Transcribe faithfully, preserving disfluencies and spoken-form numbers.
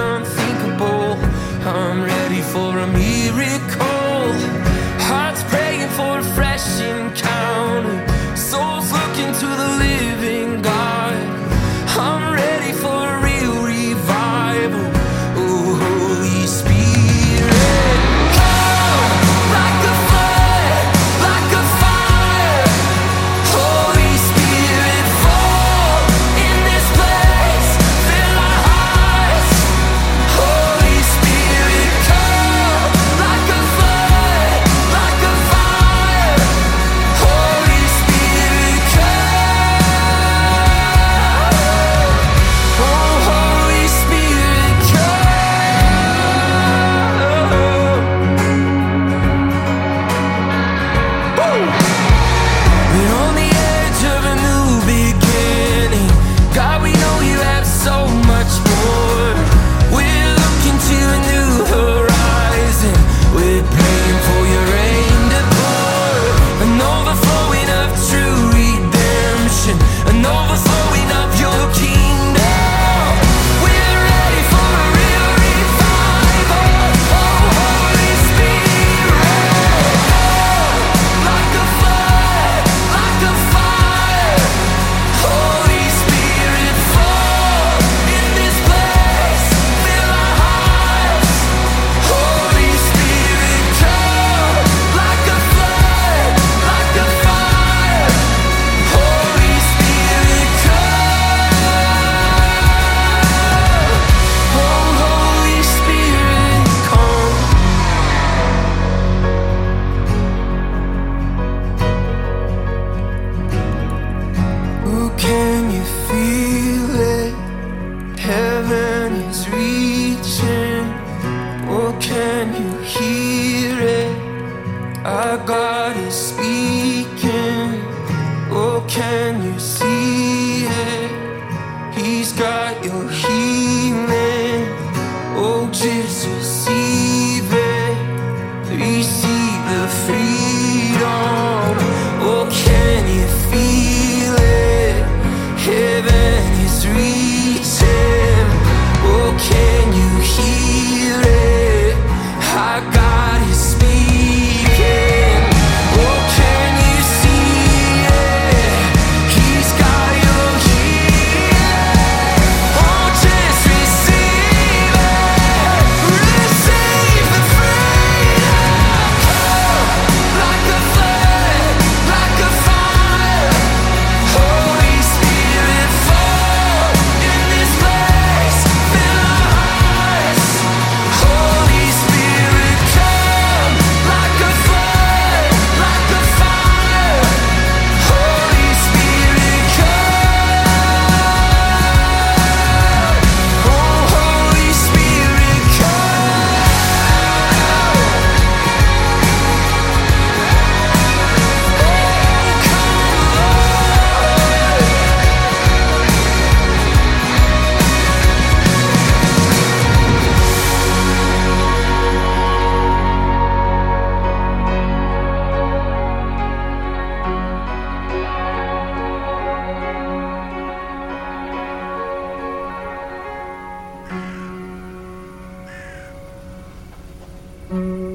unthinkable. I'm ready for a miracle. Hearts praying for a fresh encounter. Souls looking to the living God. I'm ready for a real revival. Oh, Holy Spirit, come like a flood, like a fire. Holy Spirit, fall in this place, fill our hearts. Holy Spirit, come like a flood, like a fire. Holy Spirit, come. Oh, Holy Spirit, come. Woo! We're on the edge of a new beginning. God, we know you have so much more. We're looking to a new horizon. We're praying for your rain to pour. An overflowing of true redemption. An overflowing of your kingdom. We're ready for a real revival. Oh, Holy Spirit, like a flood, like a fire. Holy Spirit, fall in this place, fill our hearts. Holy Spirit, come like a flood, like a fire. Holy Spirit, come. Oh, Holy Spirit, come. Oh, can you feel it? Heaven is reaching. Oh, can you hear it? Our God is speaking. Oh, can you see it? He's got your healing. Oh, just receive it. Receive the freedom. Oh, can you feel it? Heaven is reaching. Oh, can you hear it? Our God is speaking. Oh, can you see it? He's got your healing. Oh, just receive it. Receive the freedom. Like a flood, like a fire. Holy Spirit, fall in this place, fill our hearts. Holy Spirit, come like a flood, like a fire. Holy Spirit, come. Oh, Holy Spirit, come.